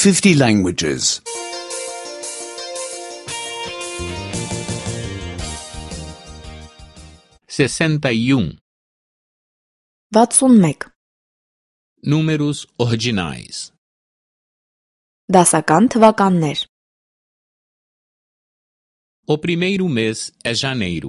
50 languages. 61. 61. Números ordinais. Դասական թվականներ. O primeiro mês é janeiro.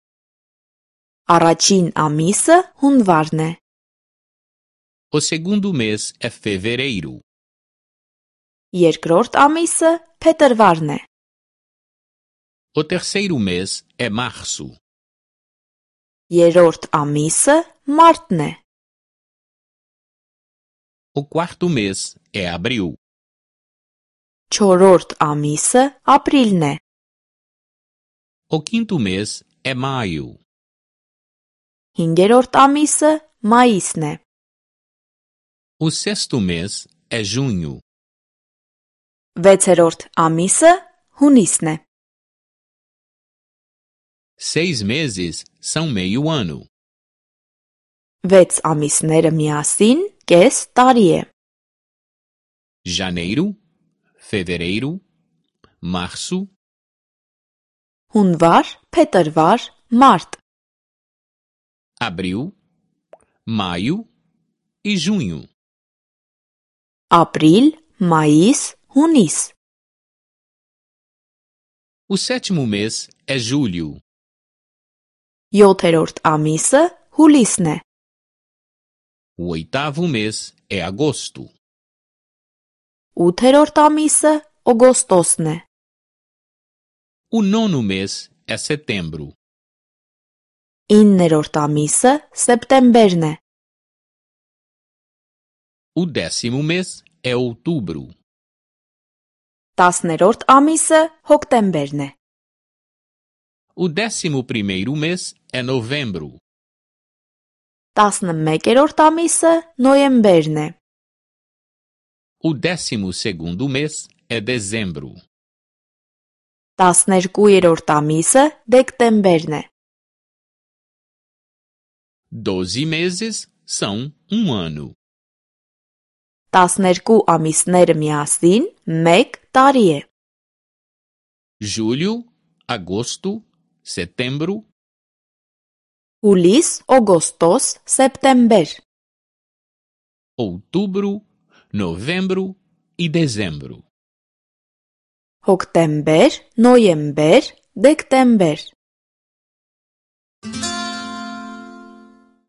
Առաջին ամիսը հունվարն է. O segundo mês é fevereiro. Երկրորդ ամիսը փետրվարն է. O terceiro mês é março. Երրորդ ամիսը մարտն է. O quarto mês é abril. Չորրորդ ամիսը ապրիլն է. O quinto mês é maio. Հինգերորդ ամիսը մայիսն է. O sexto mês é junho. Վեցերորդ ամիսը հունիսն է. 6 meses são meio ano. Վեց ամիսները միասին կես տարի է. Janeiro, fevereiro, março, Հունվար, փետրվար, մարտ. abril, maio e junho. Ապրիլ, մայիս, հունիս. O sétimo mês é julho. 7-րդ ամիսը հուլիսն է. O oitavo mês é agosto. 8-րդ ամիսը օգոստոսն է. O nono mês é setembro. 9-րդ ամիսը սեպտեմբերն է. O décimo mês é outubro. 10-րդ ամիսը հոկտեմբերն է. O 11º mês é novembro. 11-րդ ամիսը նոյեմբերն է. O 12º mês é dezembro. 12-րդ ամիսը դեկտեմբերն է. 12 meses são um ano. 12 ամիսները միասին 1 տարի է. Julho, agosto, setembro, Հուլիս, օգոստոս, սեպտեմբեր. outubro, novembro e dezembro. Հոկտեմբեր, նոյեմբեր, դեկտեմբեր.